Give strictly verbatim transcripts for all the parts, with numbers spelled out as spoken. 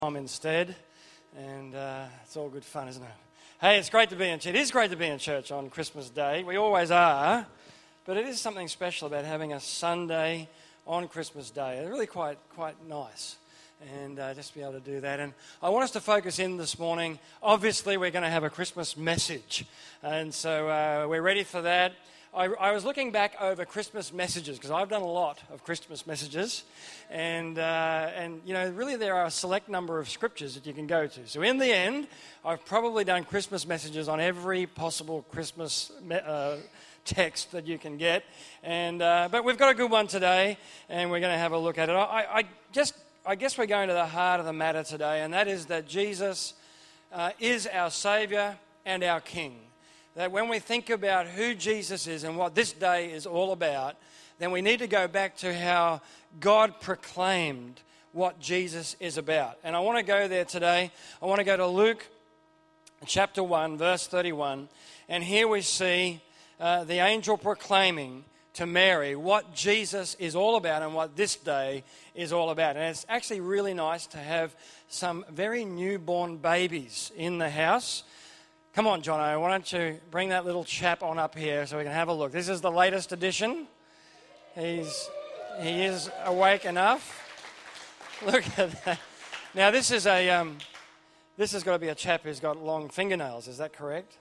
Tom instead, and uh, it's all good fun, isn't it? Hey, it's great to be in church. It is great to be in church on Christmas Day. We always are, but it is something special about having a Sunday on Christmas Day. It's really quite quite nice, and uh, just to be able to do that. And I want us to focus in this morning. Obviously, we're going to have a Christmas message, and so uh, we're ready for that. I, I was looking back over Christmas messages because I've done a lot of Christmas messages, and uh, and you know really there are a select number of scriptures that you can go to. So in the end, I've probably done Christmas messages on every possible Christmas me- uh, text that you can get, and uh, but we've got a good one today, and we're going to have a look at it. I, I just I guess we're going to the heart of the matter today, and that is that Jesus uh, is our Saviour and our King. That when we think about who Jesus is and what this day is all about, then we need to go back to how God proclaimed what Jesus is about. And I want to go there today. I want to go to Luke chapter one, verse thirty-one. And here we see uh, the angel proclaiming to Mary what Jesus is all about and what this day is all about. And it's actually really nice to have some very newborn babies in the house. Come on, Jono, why don't you bring that little chap on up here so we can have a look. This is the latest edition. He's he is awake enough. Look at that. Now this is a um, this has got to be a chap who's got long fingernails. Is that correct?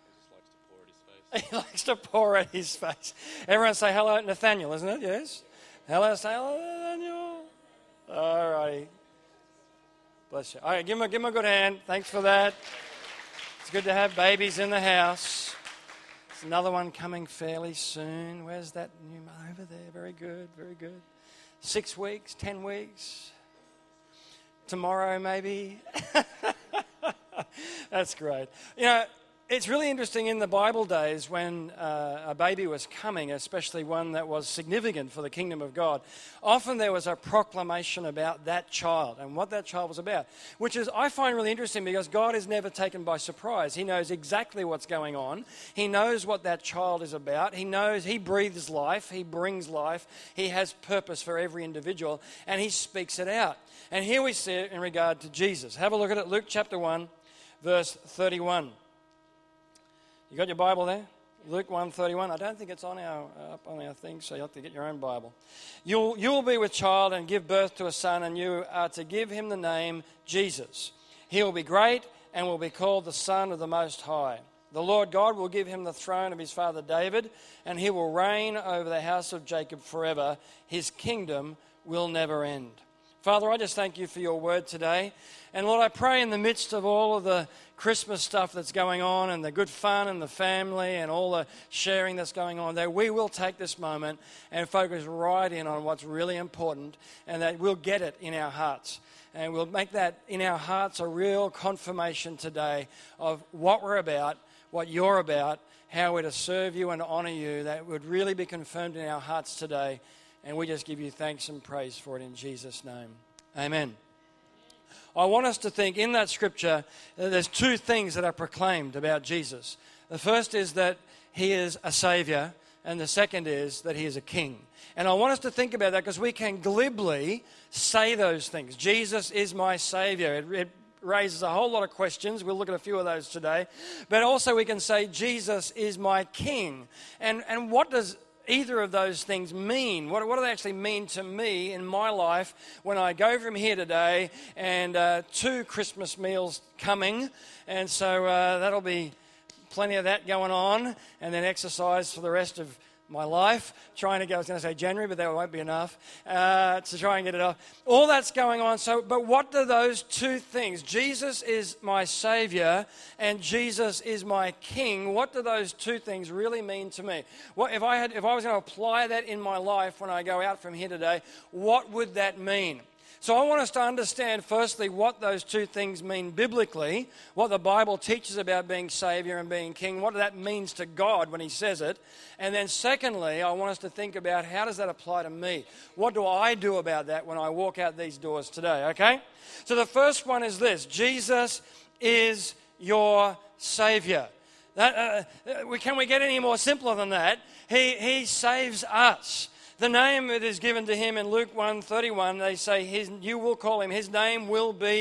He likes to pour at his face. He likes to pour at his face. Everyone say hello, Nathaniel, isn't it? Yes. Hello, say hello, Nathaniel. All righty. Bless you. All right, give him a, give him a good hand. Thanks for that. It's good to have babies in the house. There's another one coming fairly soon. Where's that new one? Over there. Very good, very good. Six weeks, ten weeks. Tomorrow, maybe. That's great. You know, it's really interesting in the Bible days when uh, a baby was coming, especially one that was significant for the kingdom of God, often there was a proclamation about that child and what that child was about, which is I find really interesting because God is never taken by surprise. He knows exactly what's going on. He knows what that child is about. He knows he breathes life. He brings life. He has purpose for every individual, and he speaks it out. And here we see it in regard to Jesus. Have a look at it, Luke chapter one, verse thirty-one. You got your Bible there? Luke one thirty-one. I don't think it's on our uh, up on our thing, so you have to get your own Bible. You'll you will be with child and give birth to a son, and you are to give him the name Jesus. He will be great and will be called the Son of the Most High. The Lord God will give him the throne of his father David, and he will reign over the house of Jacob forever. His kingdom will never end. Father, I just thank you for your word today. And Lord, I pray in the midst of all of the Christmas stuff that's going on and the good fun and the family and all the sharing that's going on there, we will take this moment and focus right in on what's really important, and that we'll get it in our hearts. And we'll make that in our hearts a real confirmation today of what we're about, what you're about, how we're to serve you and honor you. That would really be confirmed in our hearts today. And we just give you thanks and praise for it in Jesus' name. Amen. I want us to think in that scripture, uh, there's two things that are proclaimed about Jesus. The first is that he is a Saviour, and the second is that he is a King. And I want us to think about that because we can glibly say those things. Jesus is my Saviour. It, it raises a whole lot of questions. We'll look at a few of those today. But also we can say Jesus is my King. And, and what does either of those things mean? What, what do they actually mean to me in my life when I go from here today and uh, two Christmas meals coming? And so uh, that'll be plenty of that going on, and then exercise for the rest of my life, trying to go, I was going to say January, but that won't be enough, uh, to try and get it off. All that's going on. So, but what do those two things, Jesus is my Saviour and Jesus is my King, what do those two things really mean to me? What if I had, if I was going to apply that in my life when I go out from here today, what would that mean? So I want us to understand, firstly, what those two things mean biblically, what the Bible teaches about being Saviour and being King, what that means to God when he says it. And then secondly, I want us to think about how does that apply to me? What do I do about that when I walk out these doors today, okay? So the first one is this: Jesus is your Saviour. That, uh, we, can we get any more simpler than that? He, he saves us. The name that is given to him in Luke one thirty-one, they say, his, you will call him, his name will be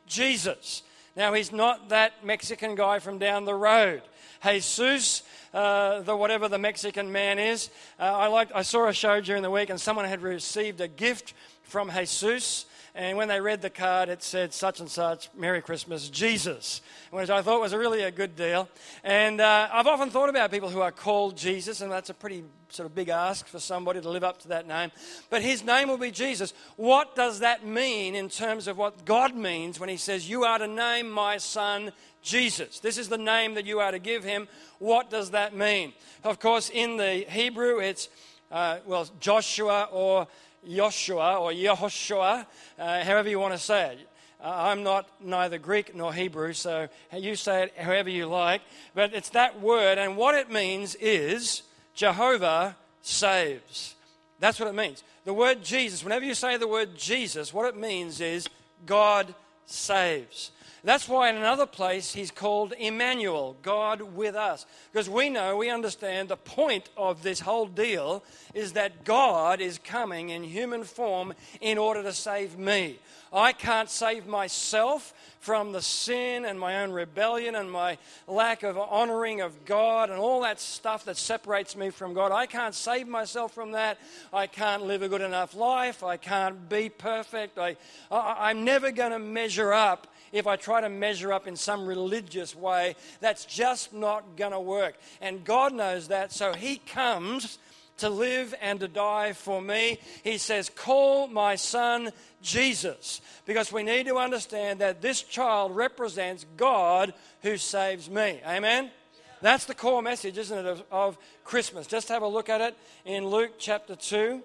Jesus. Now, he's not that Mexican guy from down the road. Jesus, uh, the whatever the Mexican man is. Uh, I liked, I saw a show during the week and someone had received a gift from Jesus. And when they read the card, it said such and such, Merry Christmas, Jesus, which I thought was a really a good deal. And uh, I've often thought about people who are called Jesus, and that's a pretty sort of big ask for somebody to live up to that name. But his name will be Jesus. What does that mean in terms of what God means when he says, you are to name my son Jesus? This is the name that you are to give him. What does that mean? Of course, in the Hebrew, it's, uh, well, Joshua or Joshua or Yehoshua, uh, however you want to say it. Uh, I'm not neither Greek nor Hebrew, so you say it however you like. But it's that word, and what it means is Jehovah saves. That's what it means. The word Jesus, whenever you say the word Jesus, what it means is God saves. That's why in another place he's called Emmanuel, God with us. Because we know, we understand the point of this whole deal is that God is coming in human form in order to save me. I can't save myself from the sin and my own rebellion and my lack of honoring of God and all that stuff that separates me from God. I can't save myself from that. I can't live a good enough life. I can't be perfect. I, I, I'm never going to measure up. If I try to measure up in some religious way, that's just not going to work. And God knows that, so he comes to live and to die for me. He says, call my son Jesus, because we need to understand that this child represents God who saves me. Amen? That's the core message, isn't it, of, of Christmas. Just have a look at it in Luke chapter two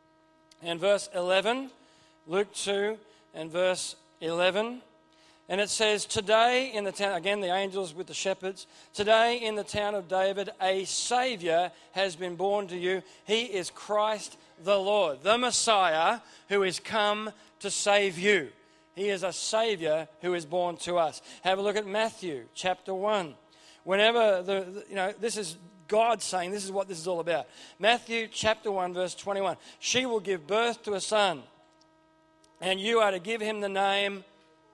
and verse eleven. Luke two and verse eleven. And it says, today in the town, again the angels with the shepherds, today in the town of David a Saviour has been born to you. He is Christ the Lord, the Messiah who is come to save you. He is a Saviour who is born to us. Have a look at Matthew chapter one. Whenever, the, the you know, this is God saying, this is what this is all about. Matthew chapter one verse twenty-one. She will give birth to a son, and you are to give him the name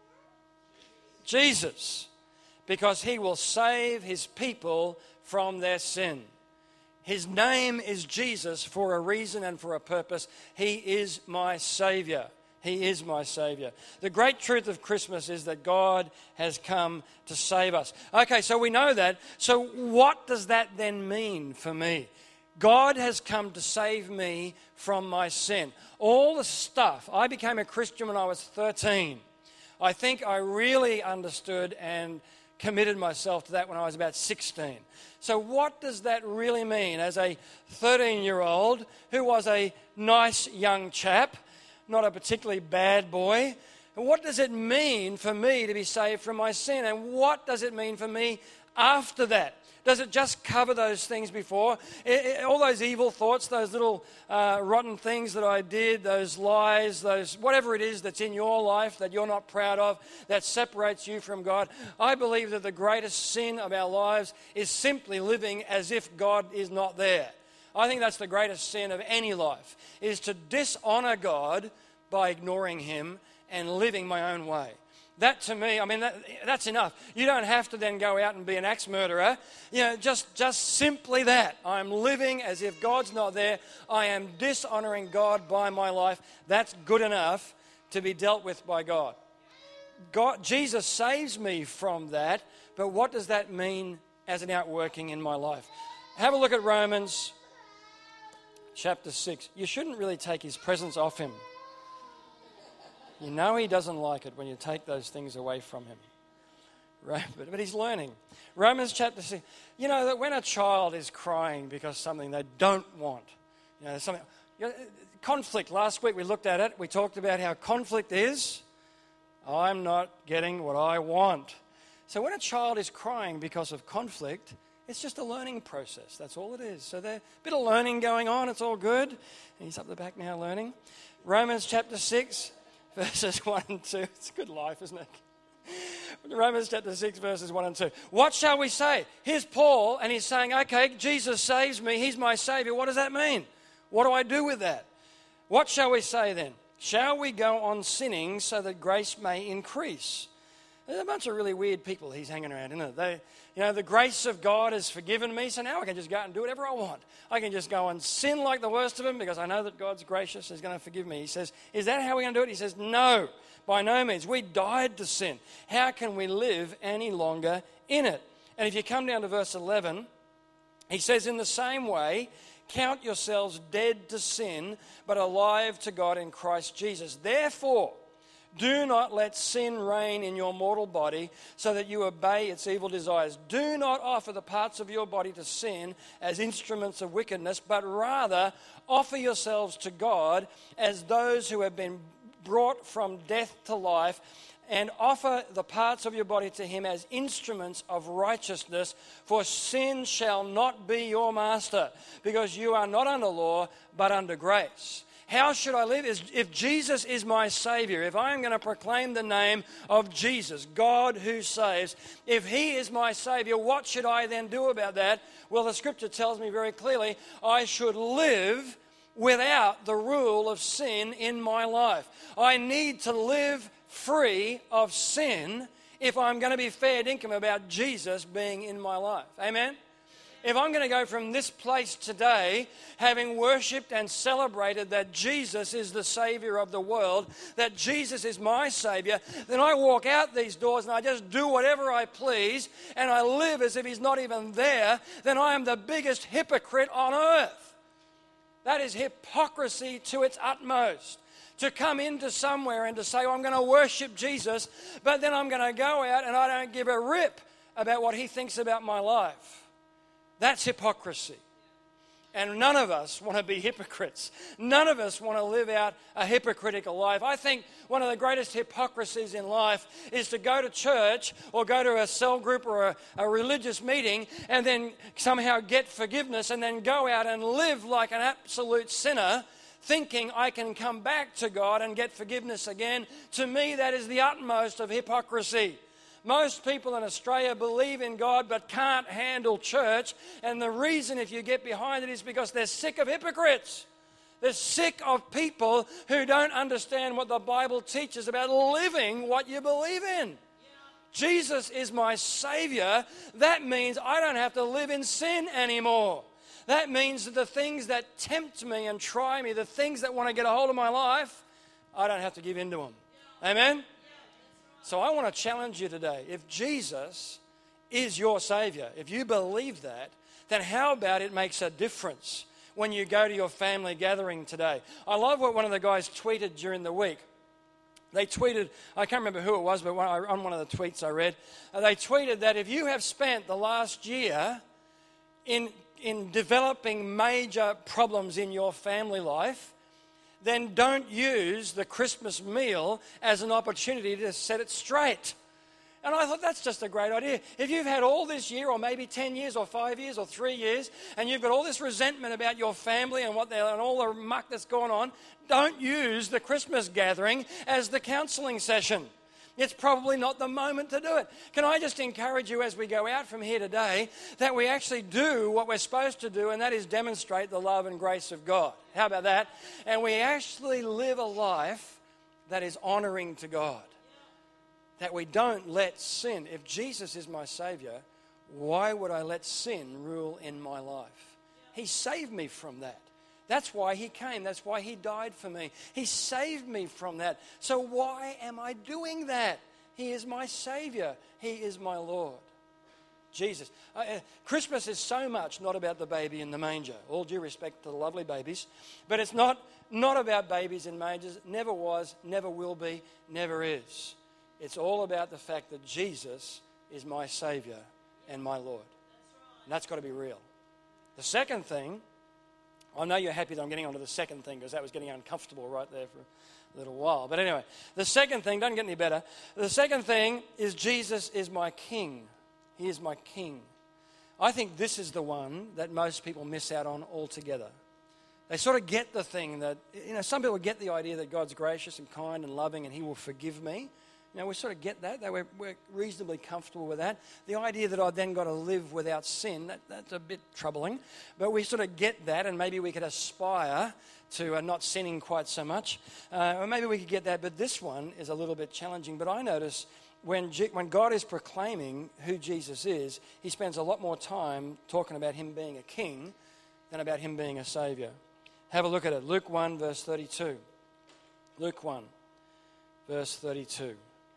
Jesus, because he will save his people from their sin. His name is Jesus for a reason and for a purpose. He is my Saviour. He is my Saviour. The great truth of Christmas is that God has come to save us. Okay, so we know that. So what does that then mean for me? God has come to save me from my sin. All the stuff. I became a Christian when I was thirteen. I think I really understood and committed myself to that when I was about sixteen. So what does that really mean as a thirteen-year-old who was a nice young chap, not a particularly bad boy? And what does it mean for me to be saved from my sin? And what does it mean for me after that? Does it just cover those things before? It, it, all those evil thoughts, those little uh, rotten things that I did, those lies, those whatever it is that's in your life that you're not proud of, that separates you from God. I believe that the greatest sin of our lives is simply living as if God is not there. I think that's the greatest sin of any life, is to dishonor God by ignoring him and living my own way. That to me, I mean, that, that's enough. You don't have to then go out and be an axe murderer. You know, just, just simply that. I'm living as if God's not there. I am dishonoring God by my life. That's good enough to be dealt with by God. God, Jesus saves me from that, but what does that mean as an outworking in my life? Have a look at Romans chapter six. You shouldn't really take his presence off him. You know he doesn't like it when you take those things away from him. Right? But, but he's learning. Romans chapter six. You know that when a child is crying because something they don't want, you know, something, you know, conflict. Last week we looked at it. We talked about how conflict is, I'm not getting what I want. So when a child is crying because of conflict, it's just a learning process. That's all it is. So there's a bit of learning going on. It's all good. And he's up the back now learning. Romans chapter six. Verses one and two. It's a good life, isn't it? Romans chapter six, verses one and two. What shall we say? Here's Paul, and he's saying, okay, Jesus saves me. He's my Saviour. What does that mean? What do I do with that? What shall we say then? Shall we go on sinning so that grace may increase? There's a bunch of really weird people he's hanging around, isn't it? They, you know, the grace of God has forgiven me, so now I can just go out and do whatever I want. I can just go and sin like the worst of them because I know that God's gracious, He's going to forgive me. He says, is that how we're going to do it? He says, no, by no means. We died to sin. How can we live any longer in it? And if you come down to verse eleven, he says, in the same way, count yourselves dead to sin, but alive to God in Christ Jesus. Therefore, do not let sin reign in your mortal body so that you obey its evil desires. Do not offer the parts of your body to sin as instruments of wickedness, but rather offer yourselves to God as those who have been brought from death to life, and offer the parts of your body to Him as instruments of righteousness. For sin shall not be your master, because you are not under law, but under grace. How should I live? If Jesus is my Savior, if I am going to proclaim the name of Jesus, God who saves, if He is my Savior, what should I then do about that? Well, the Scripture tells me very clearly, I should live without the rule of sin in my life. I need to live free of sin if I'm going to be fair dinkum about Jesus being in my life. Amen? If I'm going to go from this place today, having worshipped and celebrated that Jesus is the Savior of the world, that Jesus is my Savior, then I walk out these doors and I just do whatever I please and I live as if He's not even there, then I am the biggest hypocrite on earth. That is hypocrisy to its utmost. To come into somewhere and to say, oh, I'm going to worship Jesus, but then I'm going to go out and I don't give a rip about what He thinks about my life. That's hypocrisy. And none of us want to be hypocrites. None of us want to live out a hypocritical life. I think one of the greatest hypocrisies in life is to go to church or go to a cell group or a, a religious meeting and then somehow get forgiveness and then go out and live like an absolute sinner, thinking I can come back to God and get forgiveness again. To me, that is the utmost of hypocrisy. Most people in Australia believe in God but can't handle church, and the reason, if you get behind it, is because they're sick of hypocrites. They're sick of people who don't understand what the Bible teaches about living what you believe in. Yeah. Jesus is my Savior. That means I don't have to live in sin anymore. That means that the things that tempt me and try me, the things that want to get a hold of my life, I don't have to give in to them. Amen? So I want to challenge you today. If Jesus is your Savior, if you believe that, then how about it makes a difference when you go to your family gathering today? I love what one of the guys tweeted during the week. They tweeted, I can't remember who it was, but on one of the tweets I read, they tweeted that if you have spent the last year in in developing major problems in your family life, then don't use the Christmas meal as an opportunity to set it straight. And I thought that's just a great idea. If you've had all this year, or maybe ten years, or five years, or three years, and you've got all this resentment about your family and what they and all the muck that's going on, don't use the Christmas gathering as the counselling session. It's probably not the moment to do it. Can I just encourage you as we go out from here today that we actually do what we're supposed to do, and that is demonstrate the love and grace of God. How about that? And we actually live a life that is honouring to God. That we don't let sin. If Jesus is my Saviour, why would I let sin rule in my life? He saved me from that. That's why He came. That's why He died for me. He saved me from that. So why am I doing that? He is my Saviour. He is my Lord. Jesus. Uh, Christmas is so much not about the baby in the manger. All due respect to the lovely babies. But it's not, not about babies in mangers. Never was, never will be, never is. It's all about the fact that Jesus is my Saviour and my Lord. And that's got to be real. The second thing, I know you're happy that I'm getting onto the second thing because that was getting uncomfortable right there for a little while. But anyway, the second thing, doesn't get any better. The second thing is Jesus is my King. He is my King. I think this is the one that most people miss out on altogether. They sort of get the thing that, you know, some people get the idea that God's gracious and kind and loving and He will forgive me. You know, we sort of get that. We're, we're reasonably comfortable with that. The idea that I've then got to live without sin, that, that's a bit troubling. But we sort of get that, and maybe we could aspire to uh, not sinning quite so much. Uh, or maybe we could get that, but this one is a little bit challenging. But I notice when, G- when God is proclaiming who Jesus is, he spends a lot more time talking about him being a king than about him being a saviour. Have a look at it. Luke one, verse thirty-two. Luke one, verse thirty-two.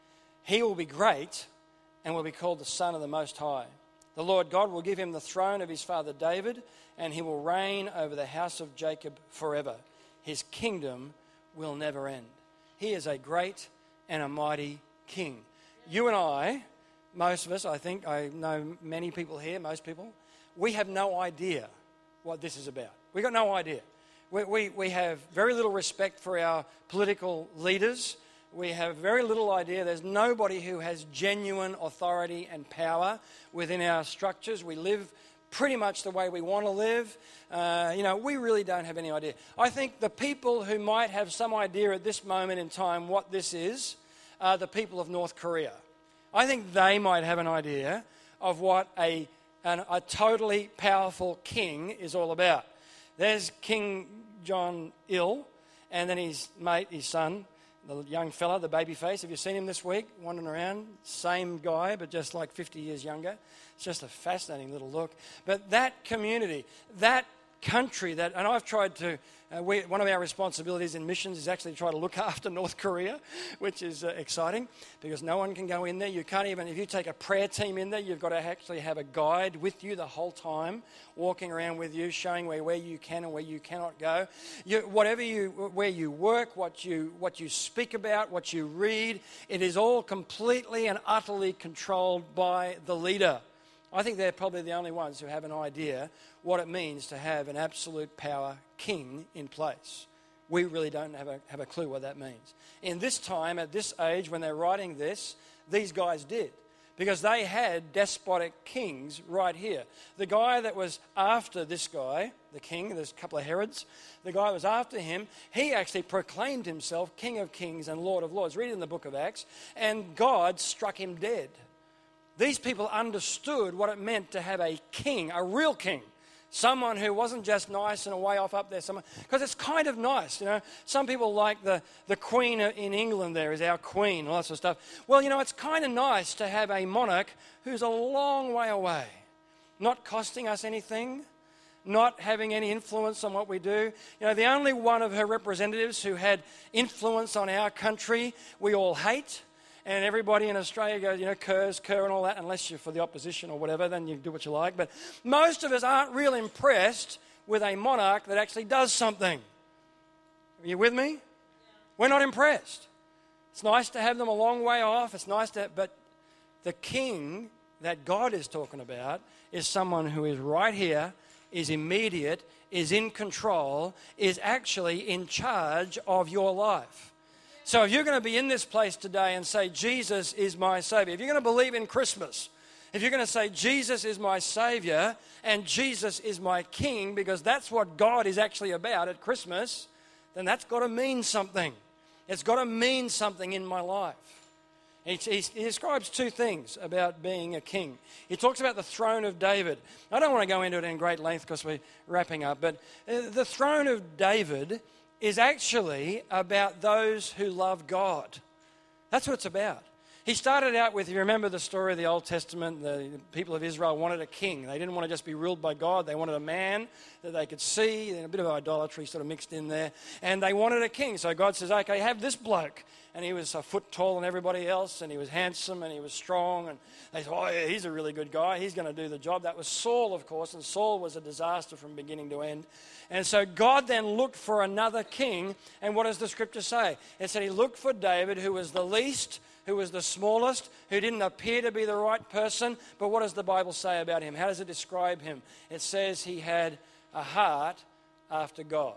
He will be great and will be called the Son of the Most High. The Lord God will give him the throne of his father David, and he will reign over the house of Jacob forever. His kingdom will never end. He is a great and a mighty king. You and I, most of us, I think, I know many people here, most people, we have no idea what this is about. We've got no idea. We, we, we have very little respect for our political leaders. We have very little idea. There's nobody who has genuine authority and power within our structures. We live pretty much the way we want to live. Uh, you know, we really don't have any idea. I think the people who might have some idea at this moment in time what this is are the people of North Korea. I think they might have an idea of what a, an, a totally powerful king is all about. There's King Jong-il, and then his mate, his son, the young fella, the baby face. Have you seen him this week, wandering around? Same guy, but just like fifty years younger. It's just a fascinating little look. But that community, that country, that, and I've tried to, uh, we, one of our responsibilities in missions is actually to try to look after North Korea, which is uh, exciting, because no one can go in there. You can't even, if you take a prayer team in there, you've got to actually have a guide with you the whole time, walking around with you, showing where, where you can and where you cannot go. You, whatever you, where you work, what you, what you speak about, what you read, it is all completely and utterly controlled by the leader. I think they're probably the only ones who have an idea what it means to have an absolute power king in place. We really don't have a, have a clue what that means. In this time, at this age, when they're writing this, these guys did. Because they had despotic kings right here. The guy that was after this guy, the king, there's a couple of Herods, the guy that was after him, he actually proclaimed himself King of Kings and Lord of Lords. Read it in the book of Acts. And God struck him dead. These people understood what it meant to have a king, a real king. Someone who wasn't just nice and a way off up there. Because it's kind of nice, you know. Some people like the, the Queen in England there is our Queen, all that sort of stuff. Well, you know, it's kind of nice to have a monarch who's a long way away. Not costing us anything. Not having any influence on what we do. You know, the only one of her representatives who had influence on our country we all hate. And everybody in Australia goes, you know, Kerr's, Kerr and all that, unless you're for the opposition or whatever, then you do what you like. But most of us aren't real impressed with a monarch that actually does something. Are you with me? Yeah. We're not impressed. It's nice to have them a long way off. It's nice to, but the king that God is talking about is someone who is right here, is immediate, is in control, is actually in charge of your life. So if you're going to be in this place today and say, Jesus is my Saviour, if you're going to believe in Christmas, if you're going to say, Jesus is my Saviour and Jesus is my King, because that's what God is actually about at Christmas, then that's got to mean something. It's got to mean something in my life. He, he, he describes two things about being a king. He talks about the throne of David. I don't want to go into it in great length because we're wrapping up, but uh, the throne of David is actually about those who love God. That's what it's about. He started out with, you remember the story of the Old Testament, the people of Israel wanted a king. They didn't want to just be ruled by God. They wanted a man that they could see, and a bit of idolatry sort of mixed in there. And they wanted a king. So God says, okay, have this bloke. And he was a foot taller than everybody else, and he was handsome, and he was strong. And they said, oh, yeah, he's a really good guy. He's going to do the job. That was Saul, of course, and Saul was a disaster from beginning to end. And so God then looked for another king, and what does the scripture say? It said he looked for David, who was the least, who was the smallest, who didn't appear to be the right person. But what does the Bible say about him? How does it describe him? It says he had a heart after God.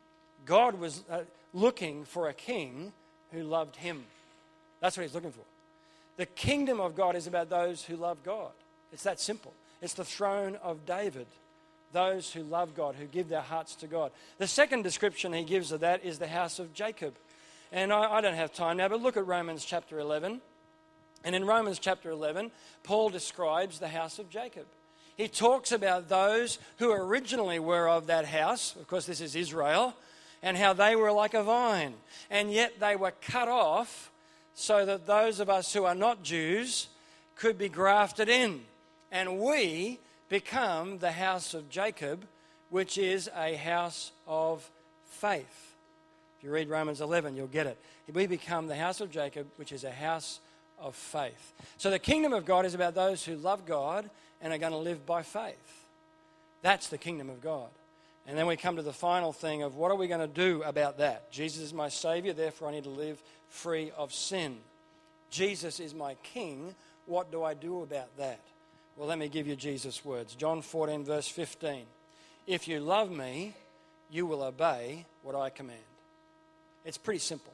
God was uh, looking for a king who loved him. That's what he's looking for. The kingdom of God is about those who love God. It's that simple. It's the throne of David. Those who love God, who give their hearts to God. The second description he gives of that is the house of Jacob. And I, I don't have time now, but look at Romans chapter eleven. And in Romans chapter eleven, Paul describes the house of Jacob. He talks about those who originally were of that house. Of course, this is Israel. And how they were like a vine. And yet they were cut off so that those of us who are not Jews could be grafted in, and we become the house of Jacob, which is a house of faith. If you read Romans eleven, you'll get it. We become the house of Jacob, which is a house of faith. So the kingdom of God is about those who love God and are going to live by faith. That's the kingdom of God. And then we come to the final thing of what are we going to do about that? Jesus is my Savior, therefore I need to live free of sin. Jesus is my King. What do I do about that? Well, let me give you Jesus' words. John fourteen, verse fifteen. If you love me, you will obey what I command. It's pretty simple.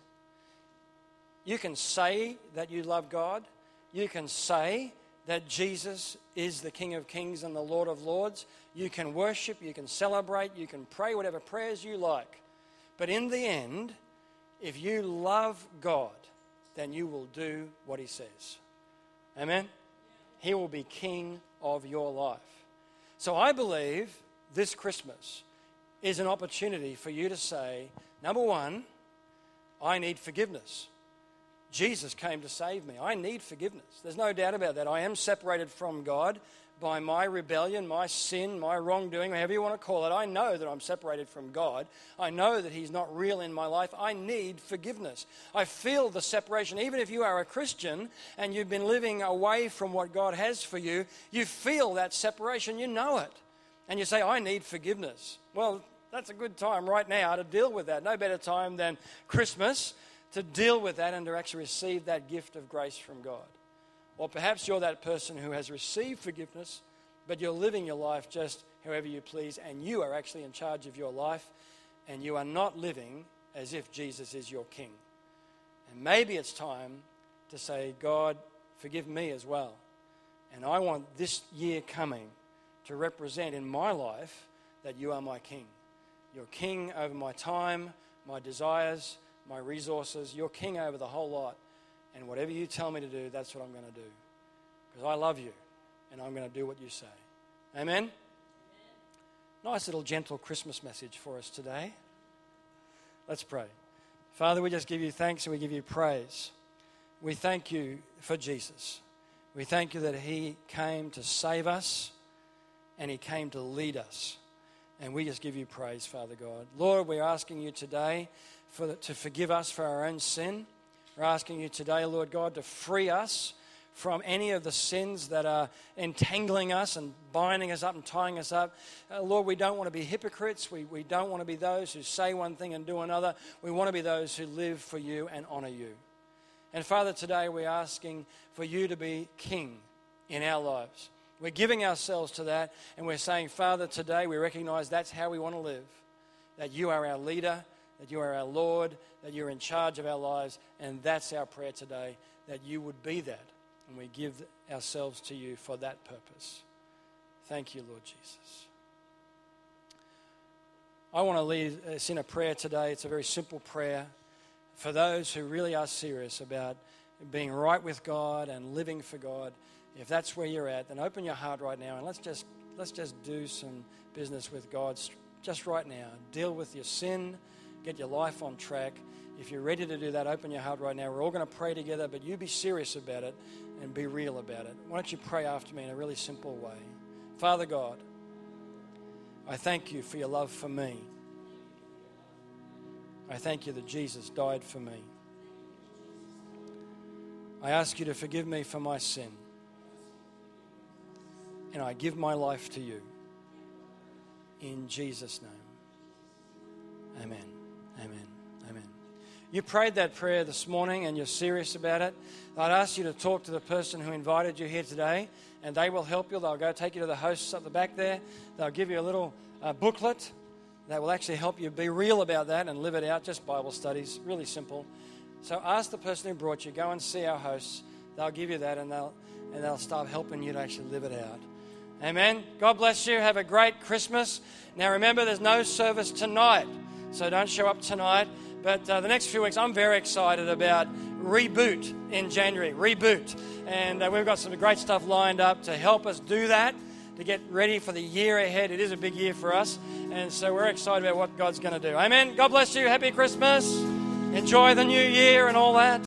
You can say that you love God. You can say that Jesus is the King of Kings and the Lord of Lords. You can worship, you can celebrate, you can pray whatever prayers you like. But in the end, if you love God, then you will do what he says. Amen? He will be King of your life. So I believe this Christmas is an opportunity for you to say, number one, I need forgiveness. Jesus came to save me. I need forgiveness. There's no doubt about that. I am separated from God by my rebellion, my sin, my wrongdoing, however you want to call it. I know that I'm separated from God. I know that he's not real in my life. I need forgiveness. I feel the separation. Even if you are a Christian and you've been living away from what God has for you, you feel that separation. You know it. And you say, I need forgiveness. Well, that's a good time right now to deal with that. No better time than Christmas to deal with that and to actually receive that gift of grace from God. Or perhaps you're that person who has received forgiveness, but you're living your life just however you please, and you are actually in charge of your life, and you are not living as if Jesus is your King. And maybe it's time to say, God, forgive me as well. And I want this year coming to represent in my life that you are my King. You're King over my time, my desires, my resources. You're King over the whole lot. And whatever you tell me to do, that's what I'm going to do. Because I love you, and I'm going to do what you say. Amen? Amen? Nice little gentle Christmas message for us today. Let's pray. Father, we just give you thanks and we give you praise. We thank you for Jesus. We thank you that he came to save us and he came to lead us. And we just give you praise, Father God. Lord, we're asking you today for the, to forgive us for our own sin. We're asking you today, Lord God, to free us from any of the sins that are entangling us and binding us up and tying us up. Uh, Lord, we don't want to be hypocrites. We, we don't want to be those who say one thing and do another. We want to be those who live for you and honor you. And Father, today we're asking for you to be King in our lives. We're giving ourselves to that, and we're saying, Father, today we recognize that's how we want to live, that you are our leader, that you are our Lord, that you're in charge of our lives, and that's our prayer today, that you would be that, and we give ourselves to you for that purpose. Thank you, Lord Jesus. I want to lead us in a prayer today. It's a very simple prayer for those who really are serious about being right with God and living for God. If that's where you're at, then open your heart right now and let's just let's just do some business with God just right now. Deal with your sin, get your life on track. If you're ready to do that, open your heart right now. We're all going to pray together, but you be serious about it and be real about it. Why don't you pray after me in a really simple way? Father God, I thank you for your love for me. I thank you that Jesus died for me. I ask you to forgive me for my sin. And I give my life to you. In Jesus' name. Amen. Amen. Amen. You prayed that prayer this morning and you're serious about it. I'd ask you to talk to the person who invited you here today, and they will help you. They'll go take you to the hosts up the back there. They'll give you a little uh, booklet that will actually help you be real about that and live it out. Just Bible studies, really simple. So ask the person who brought you, go and see our hosts. They'll give you that, and they'll and they'll start helping you to actually live it out. Amen. God bless you. Have a great Christmas. Now remember, there's no service tonight, so don't show up tonight. But uh, the next few weeks, I'm very excited about Reboot in January. Reboot. And uh, we've got some great stuff lined up to help us do that, to get ready for the year ahead. It is a big year for us. And so we're excited about what God's going to do. Amen. God bless you. Happy Christmas. Enjoy the new year and all that.